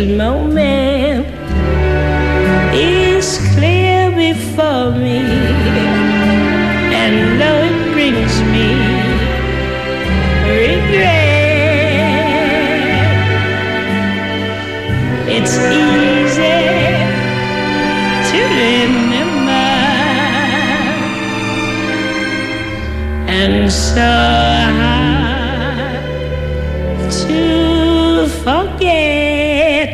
moment is clear before me, and though it brings me regret, it's easy to remember, and so hard to forget.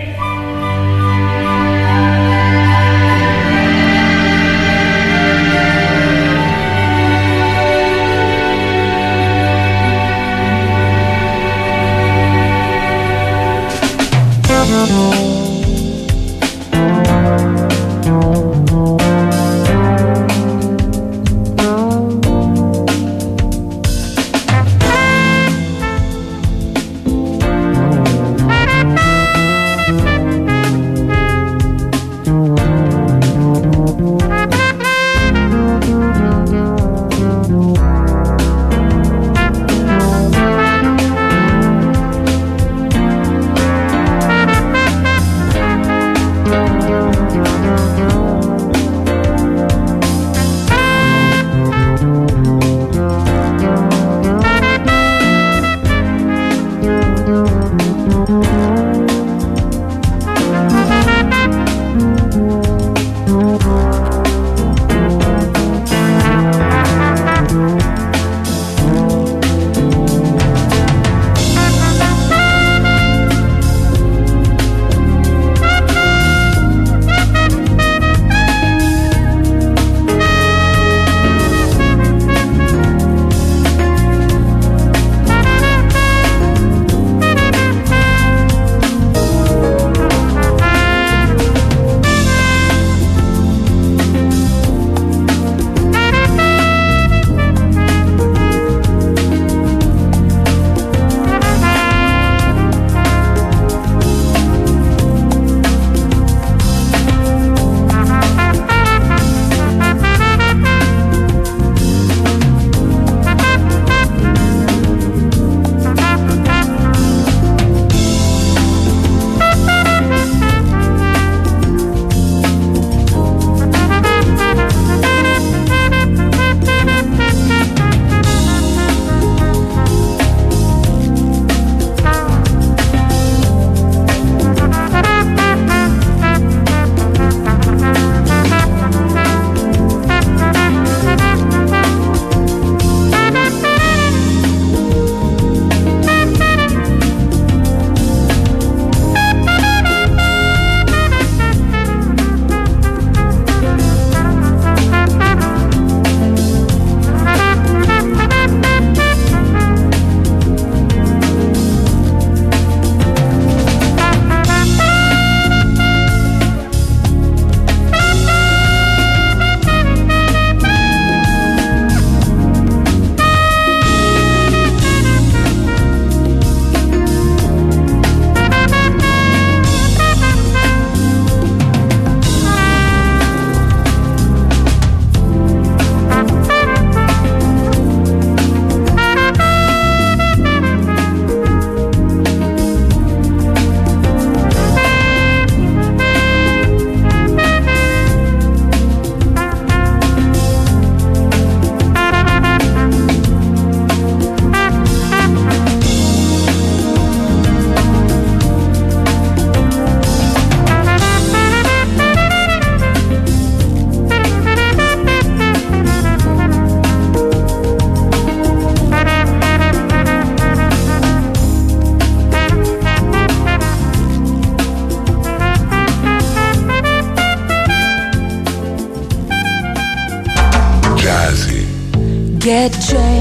Get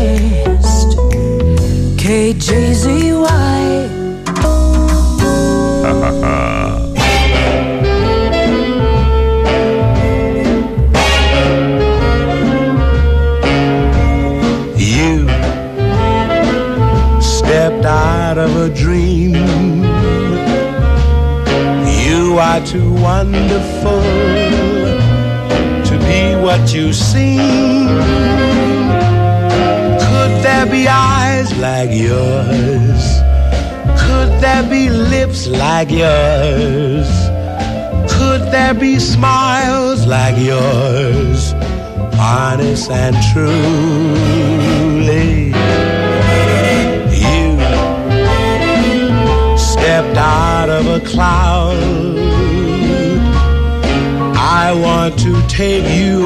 jazzed, KJZY. You stepped out of a dream. You are too wonderful to be what you seem. Could there be eyes like yours? Could there be lips like yours? Could there be smiles like yours? Honest and truly, you stepped out of a cloud. I want to take you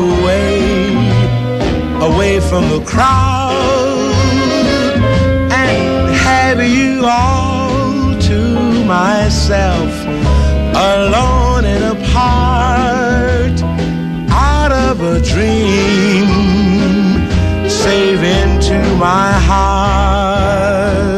away from the crowd, and have you all to myself, alone and apart, out of a dream, safe into my heart.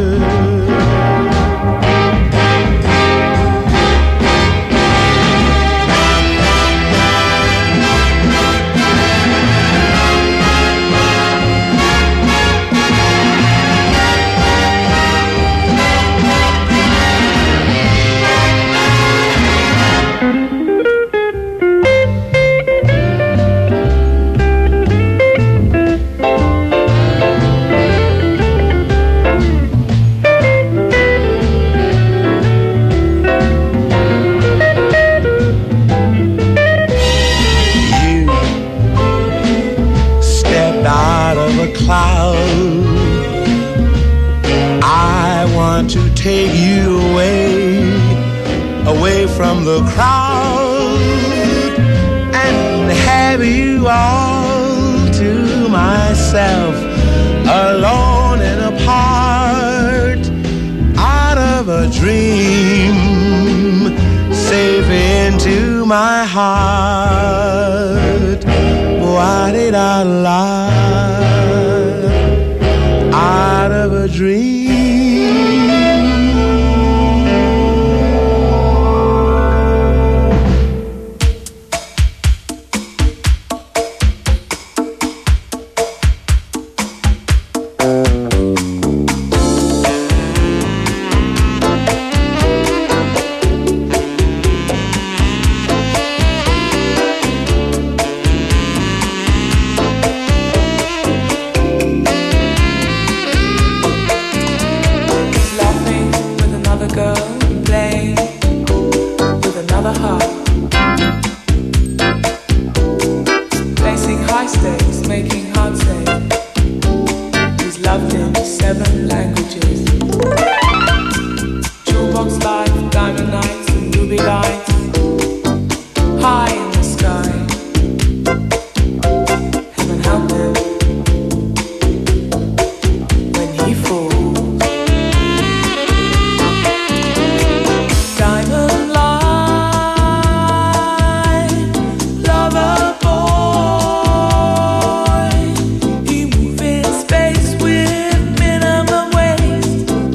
Cloud. I want to take you away from the crowd, and have you all to myself, alone and apart, out of a dream, safe into my heart. Why did I lie? Out of a dream. He moves in space with minimum waste.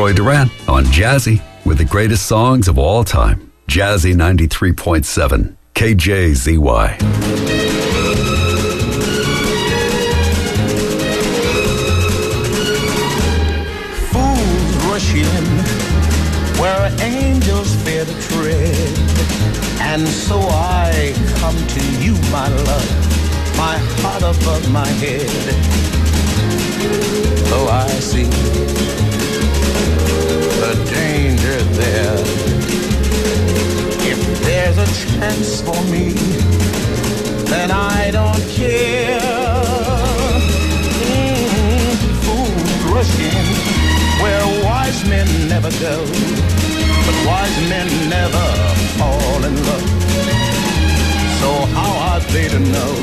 Troy Duran on Jazzy with the greatest songs of all time. Jazzy 93.7, KJZY. Fools rush in where angels fear to tread, and so I come to you, my love, my heart above my head. Though I see the danger there, if there's a chance for me, then I don't care. Fools rush in where wise men never go, but wise men never fall in love. So how are they to know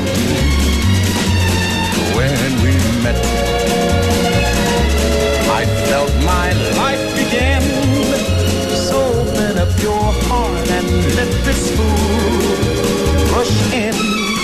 when we met? I felt my life begin. So open up your heart and let this fool rush in.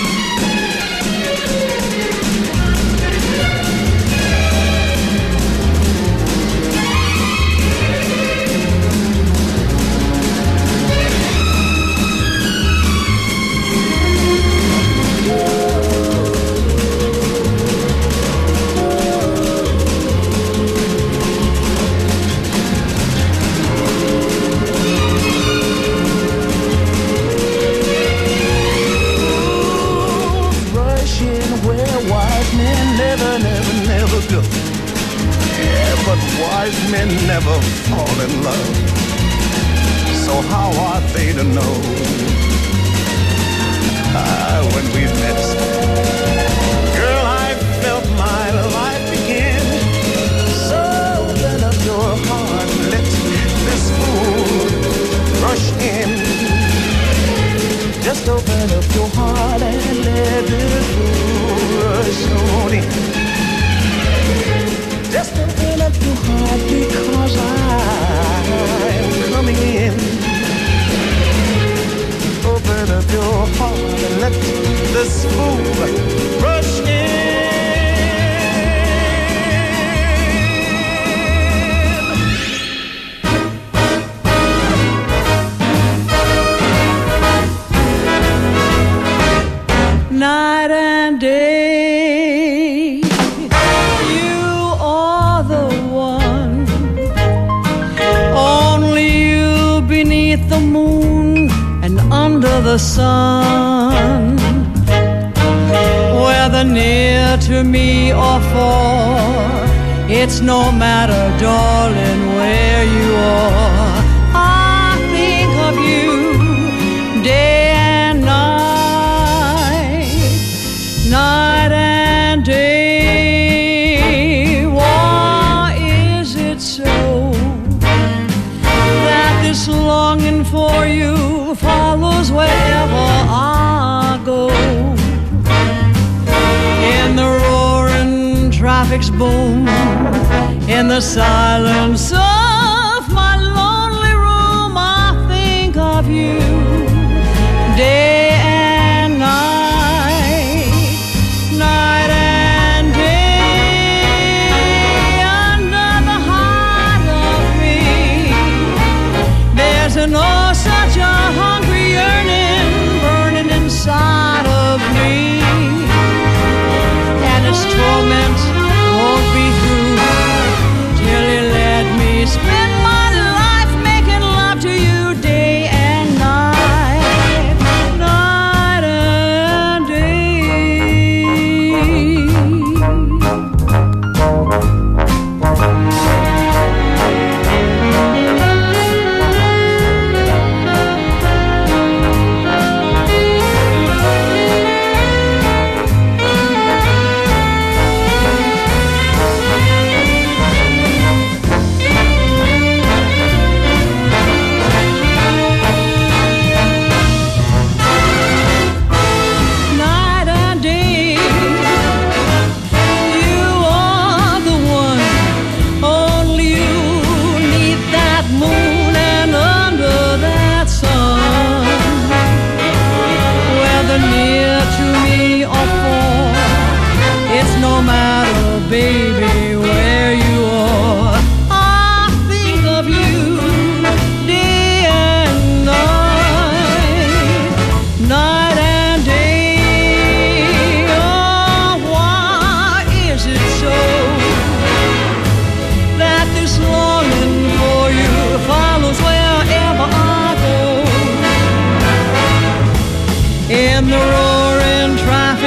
Never go. Yeah, but wise men never fall in love. So how are they to know? When we met, girl, I felt my life begin. So open up your heart, let this fool rush in. Just open up your heart and let this fool rush on in. Just open up your heart because I'm coming in. Open up your heart and let this fool rush in. Night and day, you are the one. Only you beneath the moon and under the sun. Whether near to me or far, it's no matter, darling, where you are. I think of you day and night, night and day. Why is it so that this longing for you follows wherever I go? In the roaring traffic's boom, in the silence of my lonely room, I think of you day and night, night and day. Under the heart of me, there's an oh such a hungry yearning burning inside of me, and its torment won't be through till you let me spend my life making love to you day and night, night and day.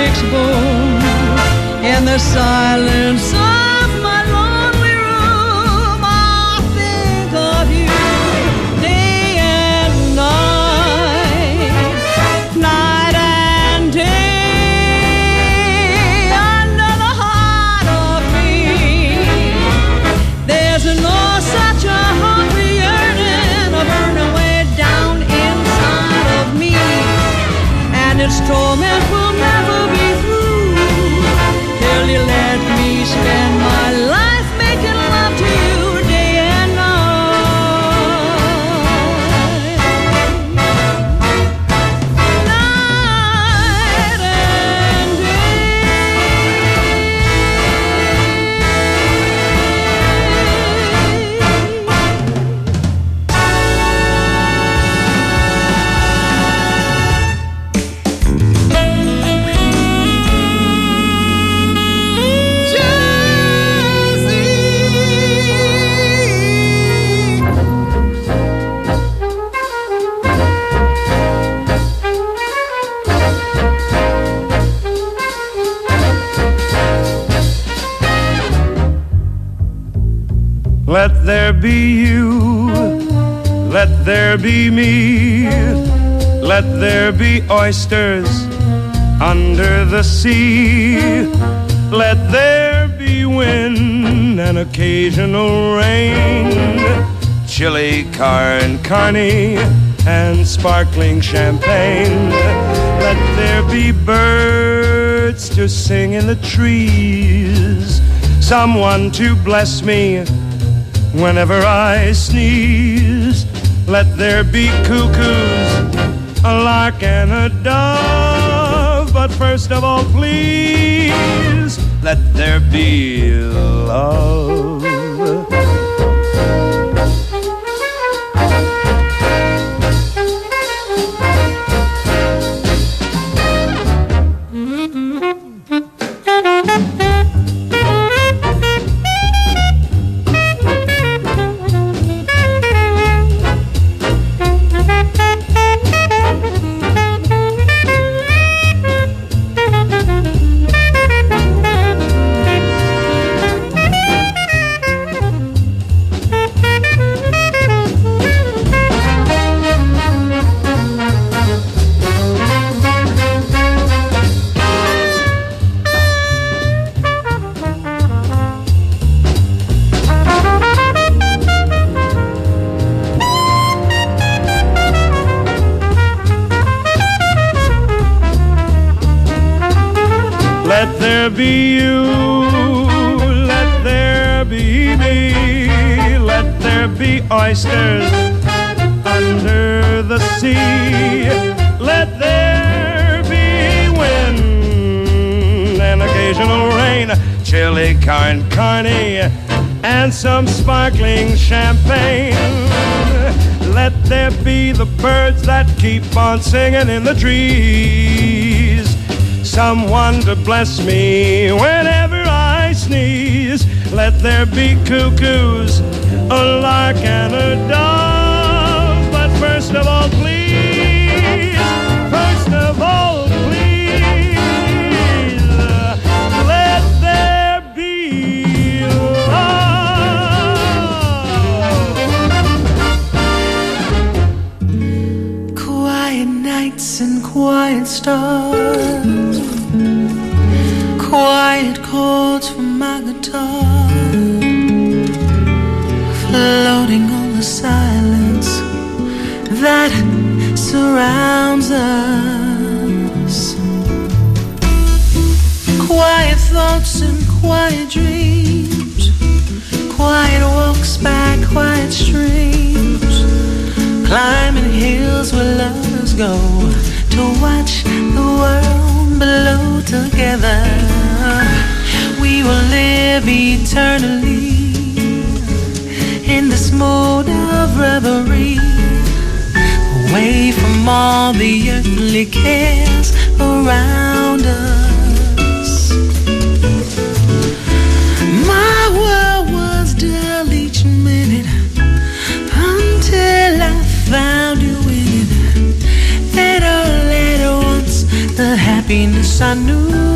unfixable. In the silence of my lonely room, I think of you day and night, night and day, under the heart of me. There's no such a hungry yearning, a burning way down inside of me, and its torment will never be through till you let me spend my life making love to you day and night, night and Let there be you, let there be me, let there be oysters under the sea, let there be wind and occasional rain, chili carne and sparkling champagne. Let there be birds to sing in the trees, someone to bless me whenever I sneeze. Let there be cuckoos, a lark and a dove, but first of all, please, let there be love. Let there be you, let there be me, let there be oysters under the sea, let there be wind and occasional rain, chili carne and some sparkling champagne. Let there be the birds that keep on singing in the trees, someone to bless me whenever I sneeze. Let there be cuckoos, a lark and a dove, but first of all, please, first of all, please, let there be love. Quiet nights and quiet stars, quiet chords from my guitar, floating on the silence that surrounds us. Quiet thoughts and quiet dreams, quiet walks by quiet streams, climbing hills where lovers go to watch the world below together. We will live eternally in this mood of reverie, away from all the earthly cares around us. My world was dull each minute until I found you in it. Then all at once the happiness I knew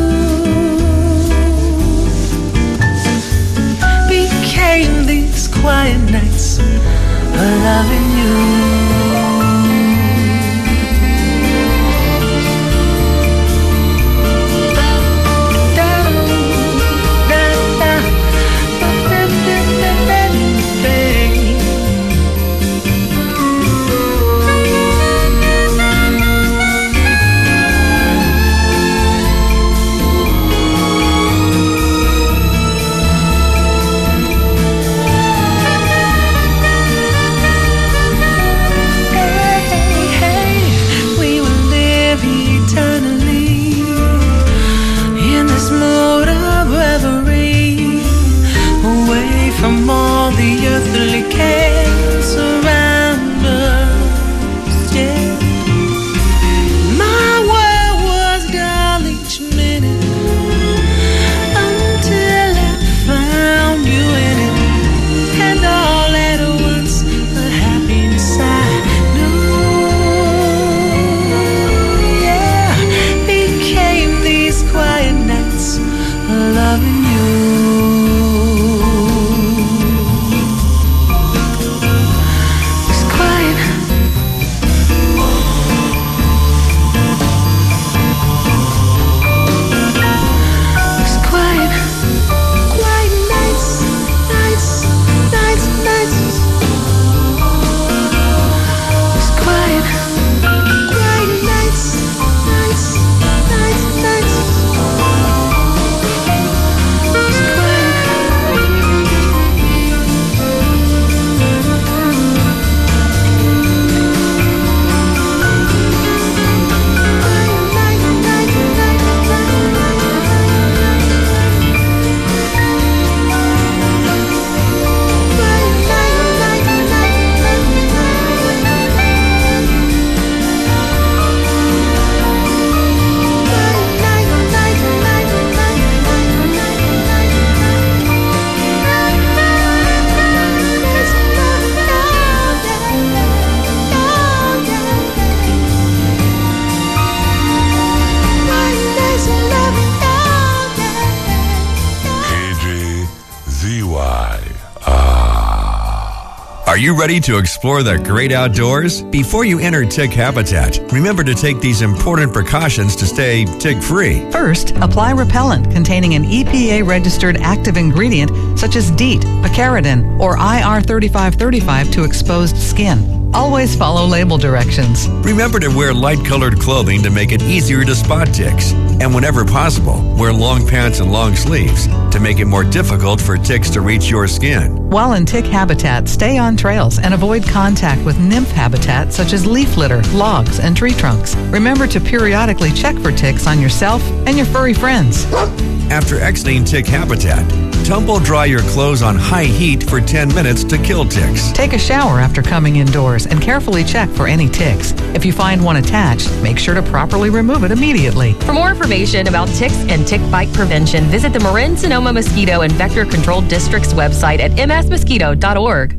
Are you ready to explore the great outdoors? Before you enter tick habitat, remember to take these important precautions to stay tick-free. First, apply repellent containing an EPA-registered active ingredient such as DEET, picaridin, or IR3535 to exposed skin. Always follow label directions. Remember to wear light-colored clothing to make it easier to spot ticks. And whenever possible, wear long pants and long sleeves to make it more difficult for ticks to reach your skin. While in tick habitat, stay on trails and avoid contact with nymph habitat such as leaf litter, logs, and tree trunks. Remember to periodically check for ticks on yourself and your furry friends. After exiting tick habitat, tumble dry your clothes on high heat for 10 minutes to kill ticks. Take a shower after coming indoors and carefully check for any ticks. If you find one attached, make sure to properly remove it immediately. For more information about ticks and tick bite prevention, visit the Marin-Sonoma Mosquito and Vector Control District's website at msmosquito.org.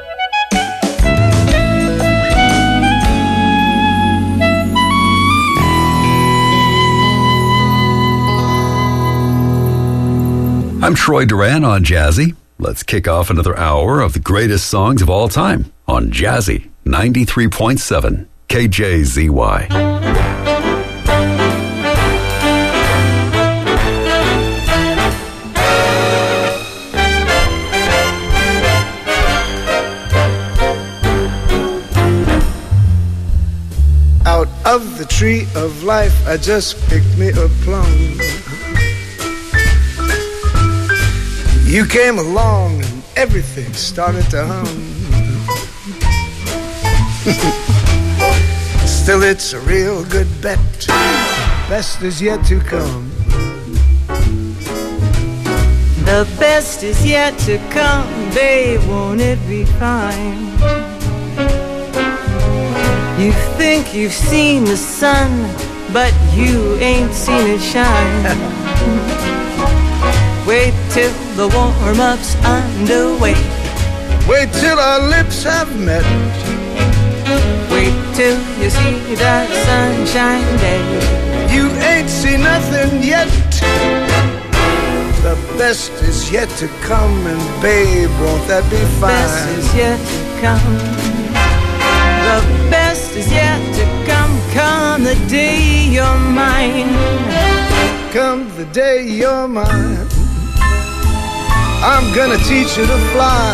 I'm Troy Duran on Jazzy. Let's kick off another hour of the greatest songs of all time on Jazzy 93.7 KJZY. Out of the tree of life, I just picked me a plum. You came along and everything started to hum. Still, it's a real good bet. Best is yet to come. The best is yet to come, babe, won't it be fine? You think you've seen the sun, but you ain't seen it shine. Wait till the warm-up's underway. Wait till our lips have met. Wait till you see that sunshine day. You ain't seen nothing yet. The best is yet to come, and babe, won't that be fine? The best is yet to come. The best is yet to come. Come the day you're mine. Come the day you're mine. I'm gonna teach you to fly.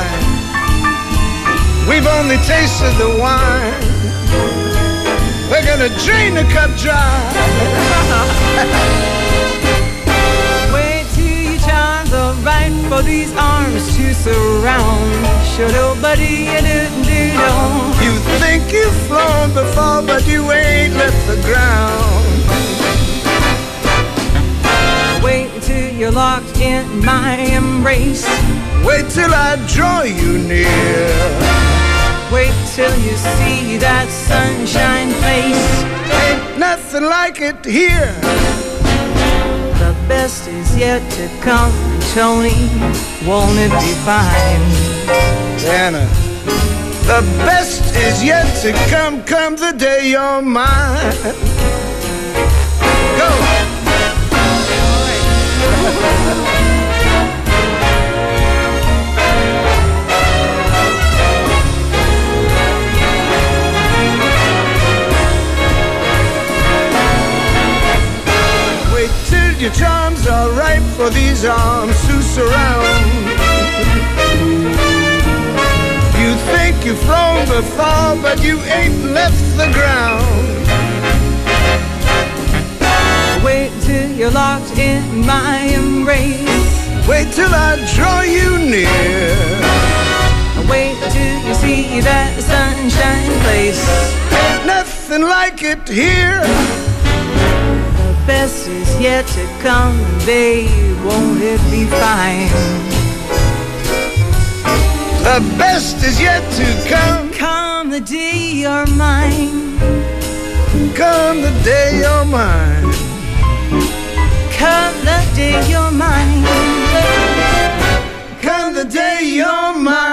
We've only tasted the wine. We're gonna drain the cup dry. Wait till your charms are right for these arms to surround. Sure, nobody do. You think you've flown before, but you ain't left the ground. Wait till you're locked in my embrace. Wait till I draw you near. Wait till you see that sunshine face. Ain't nothing like it here. The best is yet to come, Tony, won't it be fine? Anna, the best is yet to come. Come the day you're mine. Go! Wait till your charms are ripe for these arms to surround. You think you've flown before, but you ain't left the ground. Wait till you're locked in my embrace. Wait till I draw you near. Wait till you see that sunshine place. Ain't nothing like it here. The best is yet to come, babe, won't it be fine? The best is yet to come. Come the day you're mine. Come the day you're mine. Come the day you're mine. Come the day you're mine.